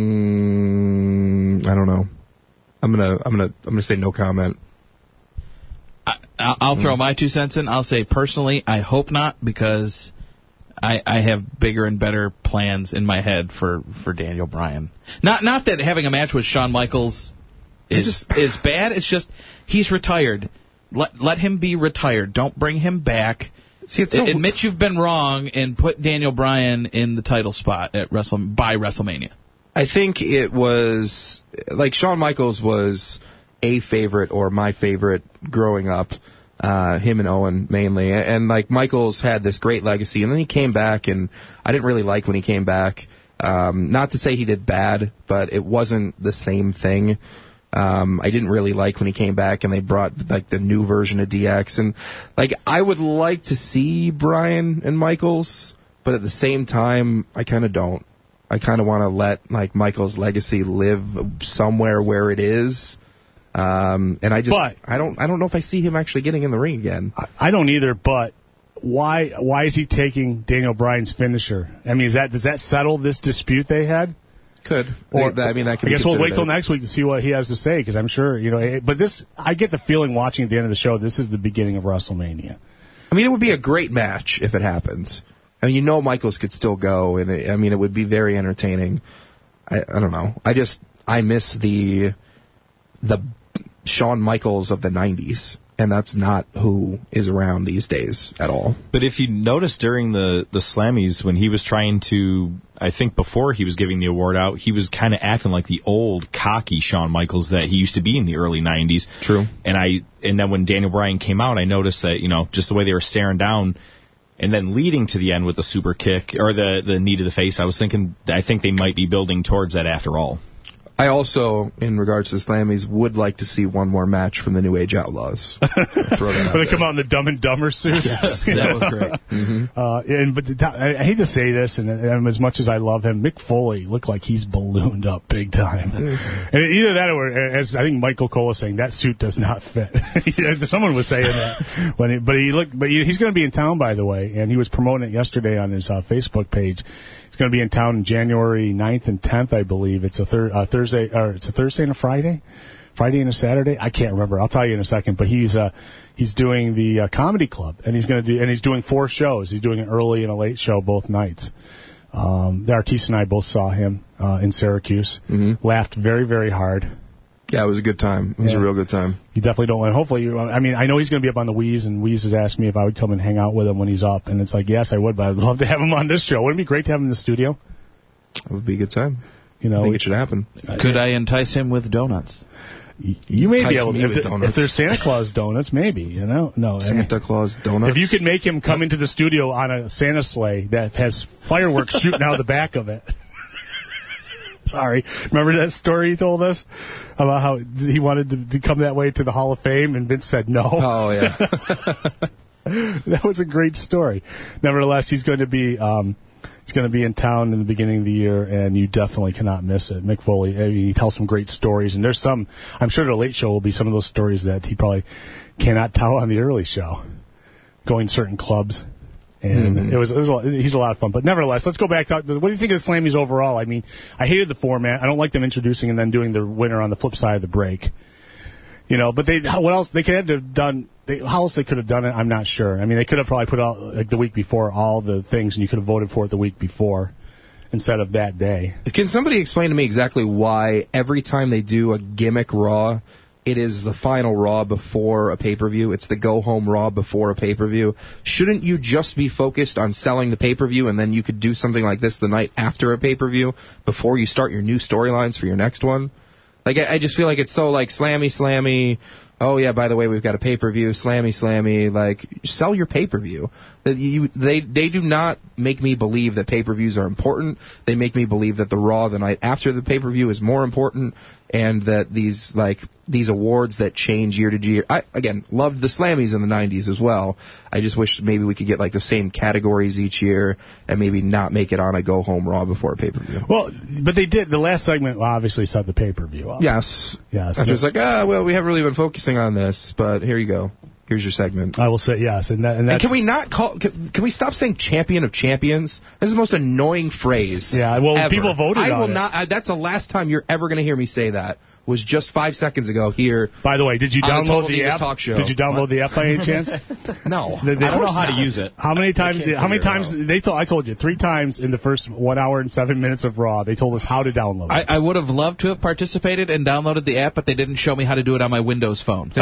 don't know. I'm gonna say no comment. I'll throw my 2 cents in. I'll say personally, I hope not, because I have bigger and better plans in my head for Daniel Bryan. Not that having a match with Shawn Michaels is bad. It's just he's retired. Let him be retired. Don't bring him back. See, admit you've been wrong and put Daniel Bryan in the title spot at by WrestleMania. I think it was like Shawn Michaels was a favorite or my favorite growing up. Him and Owen mainly, and like Michaels had this great legacy, and then he came back, and I didn't really like when he came back. Not to say he did bad, but it wasn't the same thing. I didn't really like when he came back, and they brought like the new version of DX, and like I would like to see Bryan and Michaels, but at the same time, I kind of don't. I kind of want to let like Michaels' legacy live somewhere where it is. And I don't know if I see him actually getting in the ring again. I don't either, but why is he taking Daniel Bryan's finisher? I mean, does that settle this dispute they had? Could. Or, I mean, that could I guess we'll wait till next week to see what he has to say, because I'm sure, but I get the feeling watching at the end of the show, this is the beginning of WrestleMania. I mean, it would be a great match if it happens. I mean, Michaels could still go, and it would be very entertaining. I don't know. I miss the Shawn Michaels of the 90s, and that's not who is around these days at all. But if you notice during the Slammies, when he was trying to, I think before he was giving the award out, he was kind of acting like the old, cocky Shawn Michaels that he used to be in the early 90s. True. And then when Daniel Bryan came out, I noticed that, just the way they were staring down, and then leading to the end with the super kick, or the knee to the face, I think they might be building towards that after all. I also, in regards to the Slammies, would like to see one more match from the New Age Outlaws. When they come out in the Dumb and Dumber suits. Yes, that was great. Mm-hmm. I hate to say this, and as much as I love him, Mick Foley looked like he's ballooned up big time. And either that or, as I think Michael Cole was saying, that suit does not fit. Someone was saying that. He's going to be in town, by the way, and he was promoting it yesterday on his Facebook page. He's going to be in town January 9th and 10th, I believe. It's a Thursday, or it's a Thursday and a Friday and a Saturday. I can't remember. I'll tell you in a second. But he's doing the comedy club, and he's doing 4 shows. He's doing an early and a late show both nights. The Artiste and I both saw him in Syracuse. Mm-hmm. Laughed very, very hard. Yeah, it was a good time. It was a real good time. You definitely don't want. Hopefully, I know he's going to be up on the Wheeze, and Wheeze has asked me if I would come and hang out with him when he's up, and it's like, yes, I would, but I'd love to have him on this show. Wouldn't it be great to have him in the studio? It would be a good time. I think it should happen. Could I entice him with donuts? You may be able to. If there's Santa Claus donuts, maybe, No. Santa Claus donuts? If you could make him come into the studio on a Santa sleigh that has fireworks shooting out of the back of it. Sorry. Remember that story he told us about how he wanted to come that way to the Hall of Fame, and Vince said no? Oh, yeah. That was a great story. Nevertheless, he's going to be in town in the beginning of the year, and you definitely cannot miss it. Mick Foley, he tells some great stories, and there's some, I'm sure the late show will be some of those stories that he probably cannot tell on the early show, going to certain clubs. And he's a lot of fun. But nevertheless, let's go back to what do you think of the Slammies overall? I mean, I hated the format. I don't like them introducing and then doing the winner on the flip side of the break. But what else they could have done? How else they could have done it? I'm not sure. I mean, they could have probably put out like the week before all the things, and you could have voted for it the week before instead of that day. Can somebody explain to me exactly why every time they do a gimmick Raw, it is the final Raw before a pay-per-view? It's the go-home Raw before a pay-per-view. Shouldn't you just be focused on selling the pay-per-view, and then you could do something like this the night after a pay-per-view before you start your new storylines for your next one? Like, I just feel like it's so, like, slammy. Oh, yeah, by the way, we've got a pay-per-view, slammy. Like, sell your pay-per-view. They do not make me believe that pay-per-views are important. They make me believe that the Raw the night after the pay-per-view is more important, and that these awards that change year to year. I, again, loved the Slammies in the 90s as well. I just wish maybe we could get, like, the same categories each year and maybe not make it on a go-home Raw before a pay-per-view. Well, but they did. The last segment obviously set the pay-per-view up. Yes. I'm just like, we haven't really been focusing on this, but here you go. Here's your segment. I will say yes, and that's... can we not call? Can we stop saying champion of champions? This is the most annoying phrase. Yeah, well, ever. people voted on it. I will not. That's the last time you're ever going to hear me say that. Was just 5 seconds ago here. By the way, did you download the app? Talk show. Did you download the app by any chance? No. I don't know how to use it. How many times? I told you 3 times in the first 1 hour and 7 minutes of Raw. They told us how to download it. I would have loved to have participated and downloaded the app, but they didn't show me how to do it on my Windows phone.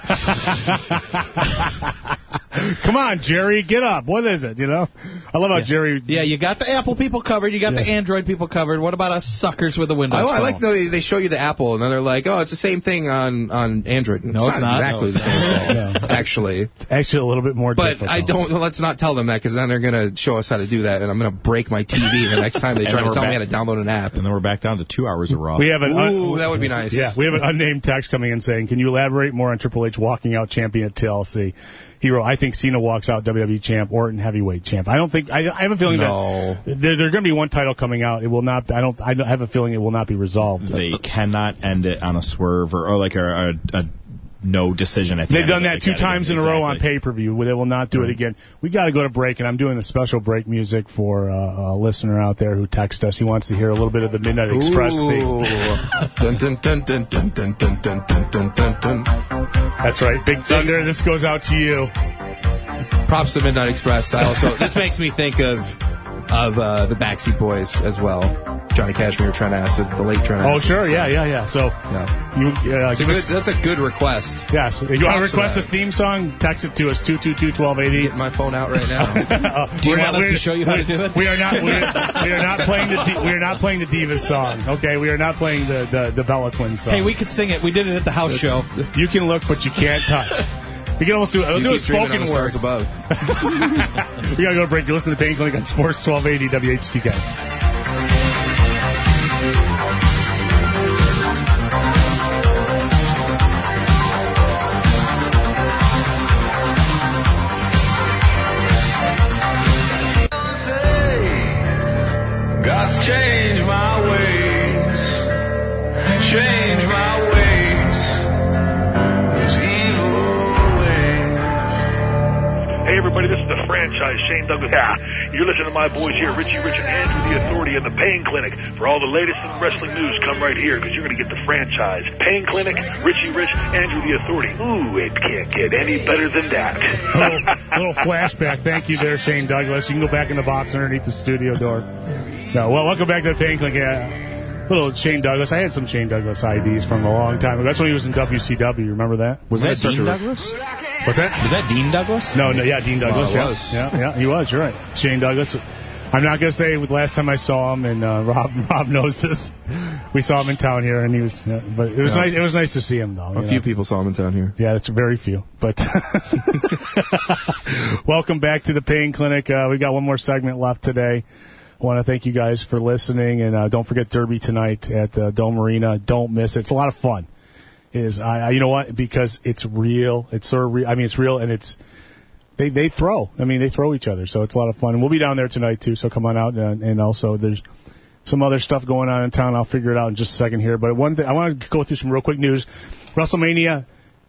Come on, Jerry, get up. What is it? I love how Jerry. Yeah, you got the Apple people covered. You got the Android people covered. What about us suckers with the Windows phone? I like they show you the Apple, and then they're like, oh, it's the same thing on Android. No, it's not. Exactly the same thing. No. Actually, a little bit more But difficult. let's not tell them that, because then they're going to show us how to do that, and I'm going to break my TV the next time they try to tell me how to download an app. And then we're back down to 2 hours of Raw. We have that would be nice. Yeah, we have an unnamed text coming in saying, can you elaborate more on Triple H walking out champion at TLC? He wrote, I think Cena walks out WWE champ, Orton heavyweight champ. I don't think. I have a feeling that there's going to be one title coming out. It will not. I have a feeling it will not be resolved. They cannot end it on a swerve or like a no decision at the They've end. done that 2 times in a row on pay-per-view. They will not do it again. We got to go to break, and I'm doing the special break music for a listener out there who texted us. He wants to hear a little bit of the Midnight Express theme. Dun, dun, dun, dun, dun, dun, dun, dun, dun, dun, dun. That's right, Big Thunder. This goes out to you. Props to Midnight Express. This makes me think of the Backseat Boys as well. Johnny Cashmere, Trent Acid, the late Trent Acid. Oh, sure, yeah. So, that's a good request. Yes. If you want to request a theme song, text it to us, 222-1280. Get my phone out right now. Do you want us to show you how to do it? We are not playing the Divas song. Okay, we are not playing the Bella Twins song. Hey, we could sing it. We did it at the house show. You can look, but you can't touch. We can almost do a spoken word. Above. We gotta go to break. You listen to Pain Clinic on Sports 1280 WHTK. God's changed my ways, change my ways, those evil ways. Hey everybody, this is the franchise, Shane Douglas. Yeah, you're listening to my boys here, Richie Rich and Andrew the Authority and the Pain Clinic. For all the latest in wrestling news, come right here, because you're going to get the franchise. Pain Clinic, Richie Rich, Andrew the Authority. Ooh, it can't get any better than that. little flashback. Thank you there, Shane Douglas. You can go back in the box underneath the studio door. No, well, welcome back to the Pain Clinic. Yeah, little Shane Douglas. I had some Shane Douglas IDs from a long time ago. That's when he was in WCW. Remember that? Was that Dean Douglas? What's that? Was that Dean Douglas? No, yeah, Dean Douglas. Well, Yeah, he was. You're right. Shane Douglas. I'm not gonna say the last time I saw him, and Rob knows this. We saw him in town here, and he was. But it was nice. It was nice to see him, though. A few people saw him in town here. Yeah, it's very few. But welcome back to the Pain Clinic. We got one more segment left today. I want to thank you guys for listening, and don't forget Derby tonight at Dome Arena. Don't miss it. It's a lot of fun. You know what? Because it's real. It's sort of real. I mean, it's real, and it's they throw. I mean, they throw each other, so it's a lot of fun. And we'll be down there tonight too. So come on out, and also there's some other stuff going on in town. I'll figure it out in just a second here. But one thing I want to go through some real quick news. WrestleMania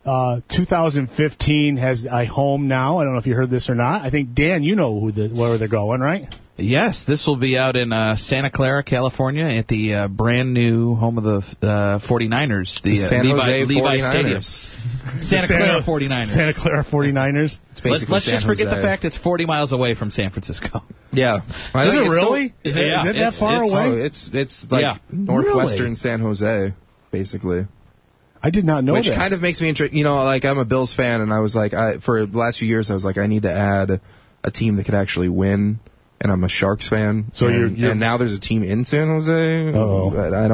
2015 has a home now. I don't know if you heard this or not. I think Dan, you know where they're going, right? Yes, this will be out in Santa Clara, California, at the brand new home of the 49ers, the San Jose Levi 49ers. Stadium. Santa Clara 49ers. Santa Clara 49ers. Let's just forget the fact it's 40 miles away from San Francisco. Yeah. Is it really? Is it that far away? Oh, it's like northwestern San Jose, basically. I did not know that. Which kind of makes me interested. You know, like I'm a Bills fan, and I was like, for the last few years, I was like, I need to add a team that could actually win. And I'm a Sharks fan. So and now there's a team in San Jose. I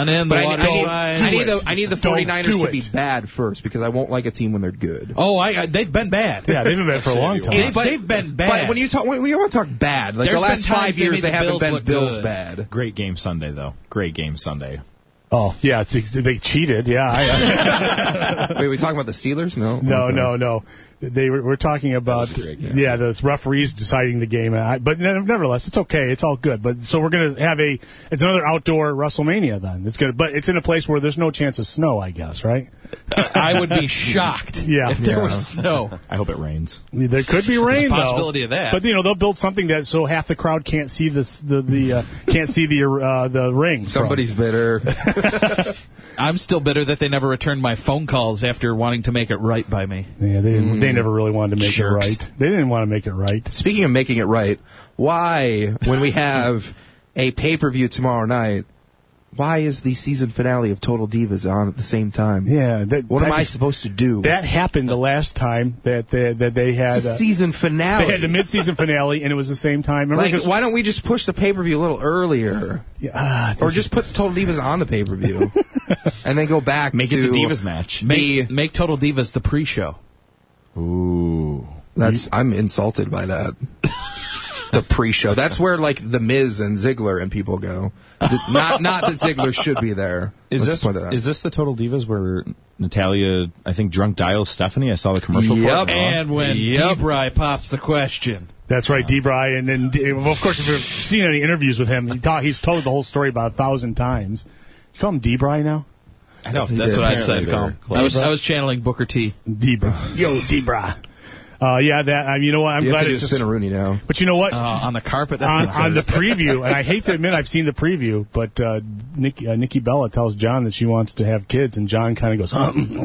need the 49ers to be bad first, because I won't like a team when they're good. They've been bad. Yeah, they've been bad for a long time. They've been bad. But when you want to talk bad, like the last 5 years they haven't been Bills bad. Great game Sunday, though. Great game Sunday. Oh, yeah, they cheated, yeah. Wait, we talking about the Steelers? No. We're talking about the referees deciding the game, but nevertheless, it's okay. It's all good. But so we're gonna have it's another outdoor WrestleMania then. But it's in a place where there's no chance of snow, I guess, right? I would be shocked if there was snow. I hope it rains. There could be rain, There's a possibility of that. But they'll build something that so half the crowd can't see the ring. Somebody's bitter. I'm still bitter that they never returned my phone calls after wanting to make it right by me. Yeah, they never really wanted to make it right. They didn't want to make it right. Speaking of making it right, why, when we have a pay-per-view tomorrow night, why is the season finale of Total Divas on at the same time? Yeah. What am I supposed to do? That happened the last time that they had it's a season finale. They had the mid-season finale, and it was the same time. Remember, why don't we just push the pay-per-view a little earlier? Yeah, or just put Total Divas on the pay-per-view, and then go back Make to it the Divas match. Make Total Divas the pre-show. Ooh. I'm insulted by that. The pre-show. That's where The Miz and Ziggler and people go. Not that Ziggler should be there. Is this the Total Divas where Natalia, I think, drunk dials Stephanie? I saw the commercial for it. And when D-Bry pops the question. That's right, D-Bry. And then, of course, if you've seen any interviews with him, he's told the whole story about 1,000 times. You call him D-Bry now? I know. That's what I'd say to call him. I was channeling Booker T. D-Bry. Yo, D-Bry. You know what? I'm glad it's just Rooney now. But you know what? On the carpet. On the preview, and I hate to admit I've seen the preview, but Nikki Bella tells John that she wants to have kids, and John kind of goes,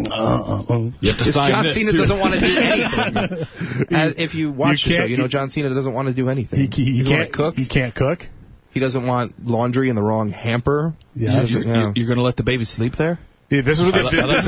You have to sign John this, Cena too. doesn't want to do anything. If you watch the show, you know John Cena doesn't want to do anything. He can't cook. He can't cook. He doesn't want laundry in the wrong hamper. Yeah, you're going to let the baby sleep there? Yeah, this is where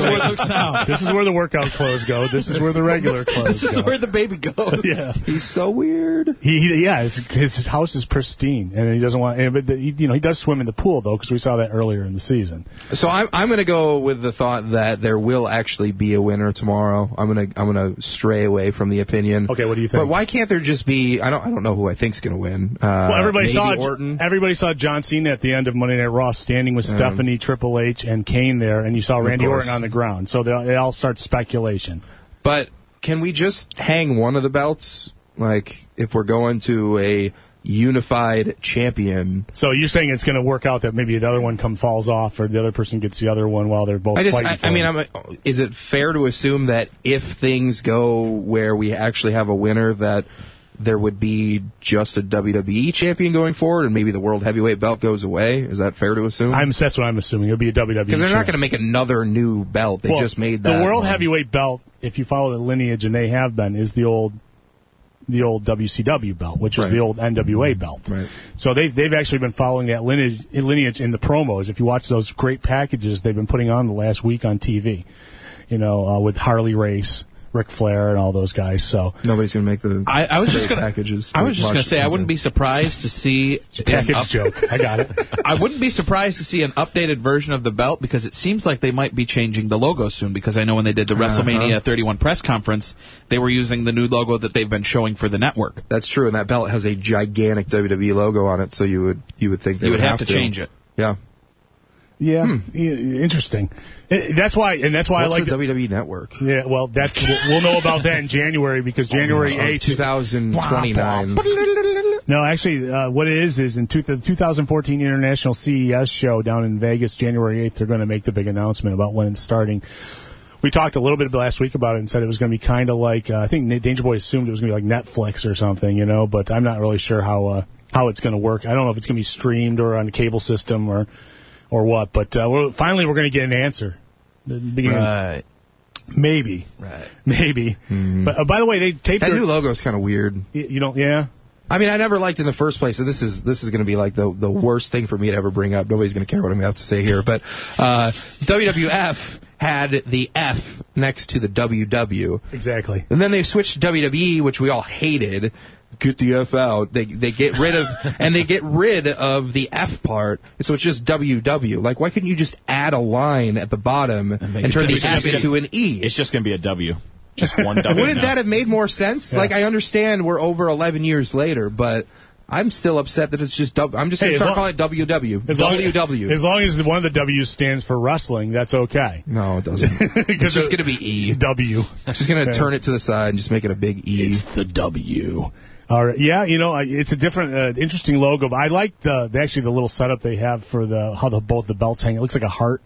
the workout clothes go. This is where the regular clothes go. This is where the baby goes. Yeah, he's so weird. His house is pristine, and he doesn't want. But he does swim in the pool though, because we saw that earlier in the season. So I'm going to go with the thought that there will actually be a winner tomorrow. I'm going to stray away from the opinion. Okay, what do you think? But why can't there just be? I don't know who I think's going to win. Well, everybody saw Orton. Everybody saw John Cena at the end of Monday Night Raw standing with Stephanie, Triple H, and Kane there, and you saw Randy Orton on the ground. So they all start speculation. But can we just hang one of the belts? Like, if we're going to a unified champion. So you're saying it's going to work out that maybe the other one falls off, or the other person gets the other one while they're both fighting? Is it fair to assume that if things go where we actually have a winner, that there would be just a WWE champion going forward, and maybe the World Heavyweight belt goes away? Is that fair to assume? That's what I'm assuming. It'll be a WWE because they're not going to make another new belt. They just made that. The World Heavyweight belt, if you follow the lineage, and they have been, is the old WCW belt, which is the old NWA belt. Right. So they've actually been following that lineage in the promos. If you watch those great packages they've been putting on the last week on TV, with Harley Race, Ric Flair, and all those guys. So nobody's going to make the packages. I was just going to say I wouldn't be surprised to see package joke. I got it. I wouldn't be surprised to see an updated version of the belt, because it seems like they might be changing the logo soon, because I know when they did the WrestleMania 31 press conference, they were using the new logo that they've been showing for the network. That's true, and that belt has a gigantic WWE logo on it, so you would think they would have to change it. Yeah. Yeah, interesting. That's why I like the WWE Network. Yeah, well, we'll know about that in January, because January 8th, 2029. No, actually, what it is in the 2014 International CES show down in Vegas, January 8th, they're going to make the big announcement about when it's starting. We talked a little bit last week about it and said it was going to be kind of like, I think Danger Boy assumed it was going to be like Netflix or something, but I'm not really sure how it's going to work. I don't know if it's going to be streamed or on a cable system or what, but finally we're going to get an answer. Right. Maybe. Right. Maybe. Mm-hmm. But by the way, they taped that new logo is kind of weird. You don't? Yeah. I mean, I never liked it in the first place, so this is going to be like the worst thing for me to ever bring up. Nobody's going to care what I'm going to have to say here, but WWF had the F next to the WW. Exactly. And then they switched to WWE, which we all hated. Get the F out. They get rid of the F part, so it's just WW. Like, why couldn't you just add a line at the bottom and turn the F into an E? It's just going to be a W. Just one W. Wouldn't that have made more sense? Yeah. Like, I understand we're over 11 years later, but I'm still upset that it's just I'm just going to start calling it WW. As long as one of the W's stands for wrestling, that's okay. No, it doesn't. It's just going to be E. W. I'm just going to turn it to the side and just make it a big E. It's the W. All right. Yeah, it's a different, interesting logo. But I like the little setup they have for how both the belts hang. It looks like a heart.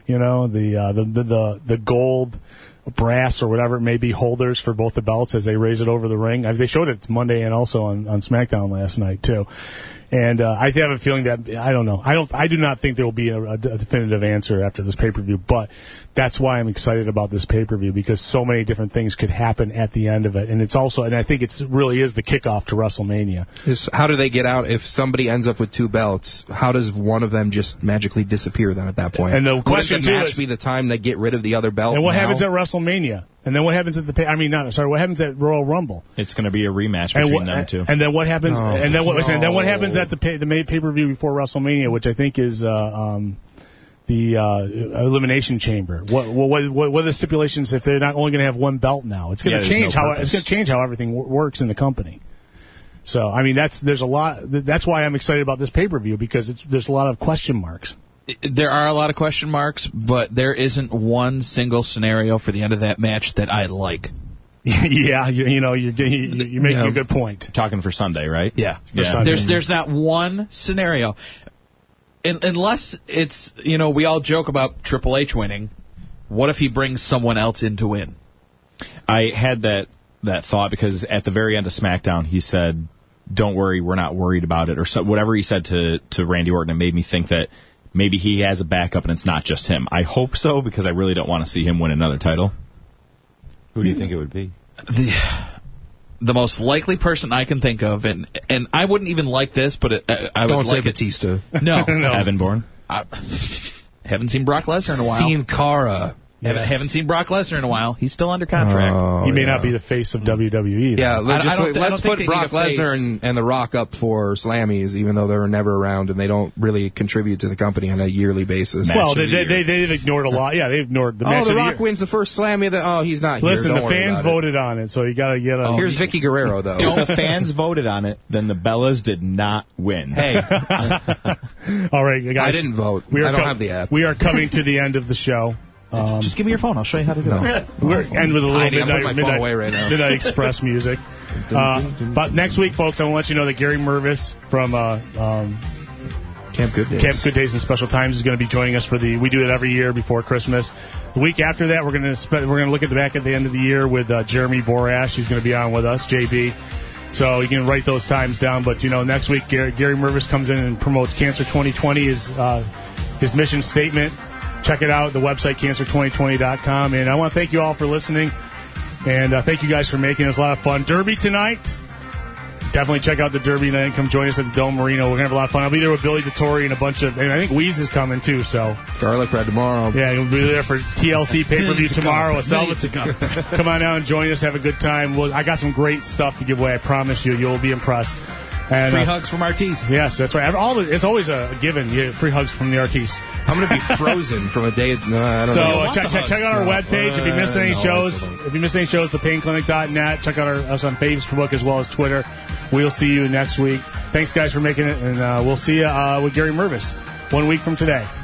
The gold, brass, or whatever it may be, holders for both the belts as they raise it over the ring. They showed it Monday and also on SmackDown last night too. And I have a feeling that I don't know. I do not think there will be a definitive answer after this pay-per-view, but that's why I'm excited about this pay-per-view, because so many different things could happen at the end of it, and I think it really is the kickoff to WrestleMania. How do they get out if somebody ends up with two belts? How does one of them just magically disappear then at that point? And the question would the match be the time they get rid of the other belt? And what happens at WrestleMania? And then what happens at what happens at Royal Rumble? It's going to be a rematch between them two. And then what happens? Then what happens at the pay-per-view before WrestleMania, which I think is the Elimination Chamber? What are the stipulations if they're not only going to have one belt now? It's going to change how everything works in the company. So there's a lot. That's why I'm excited about this pay-per-view, because there's a lot of question marks. There are a lot of question marks, but there isn't one single scenario for the end of that match that I like. Yeah, you're making a good point. Talking for Sunday, right? Yeah. Sunday. There's not one scenario, unless it's we all joke about Triple H winning. What if he brings someone else in to win? I had that thought because at the very end of SmackDown he said, "Don't worry, we're not worried about it," or whatever he said to Randy Orton. It made me think that maybe he has a backup and it's not just him. I hope so, because I really don't want to see him win another title. Who do you think it would be? The most likely person I can think of, and I wouldn't even like this, but I would like Batista. No. Evan Bourne. Haven't seen Brock Lesnar in a while. Sin Cara. Haven't seen Brock Lesnar in a while. He's still under contract. He may not be the face of WWE. Yeah, let's put Brock Lesnar and The Rock up for Slammies, even though they're never around and they don't really contribute to the company on a yearly basis. Well, they've ignored a lot. Yeah, they've ignored the match. The Rock wins the first Slammy. He's not here. Listen, the fans voted on it, so you got to get on. Here's Vicky Guerrero, though. If the fans voted on it, then the Bellas did not win. Hey. All right, guys. I didn't vote. I don't have the app. We are coming to the end of the show. Just give me your phone. I'll show you how to do it. We're end with a little Midnight Express music. But next week, folks, I want to let you know that Gary Mervis from Camp Good Days and Special Times is going to be joining us we do it every year before Christmas. The week after that, we're going to look at the end of the year with Jeremy Borash. He's going to be on with us, JB. So you can write those times down. But next week, Gary Mervis comes in and promotes Cancer 2020 his mission statement. Check it out, the website, cancer2020.com. And I want to thank you all for listening. And thank you guys for making us a lot of fun. Derby tonight. Definitely check out the Derby night. Come join us at the Dome Marina. We're going to have a lot of fun. I'll be there with Billy DeTore and and I think Weeze is coming, too. So Garlic Bread tomorrow. Yeah, you'll be there for TLC pay-per-view tomorrow. Come on out and join us. Have a good time. I got some great stuff to give away. I promise you. You'll be impressed. And, free hugs from Artis. Yes, that's right. It's always a given. You get free hugs from the Artis. I'm going to be frozen from a day. I don't know. Check out our webpage if you miss any shows. If you miss any shows, thepainclinic.net. Check out us on Facebook as well as Twitter. We'll see you next week. Thanks, guys, for making it, and we'll see you with Gary Mervis 1 week from today.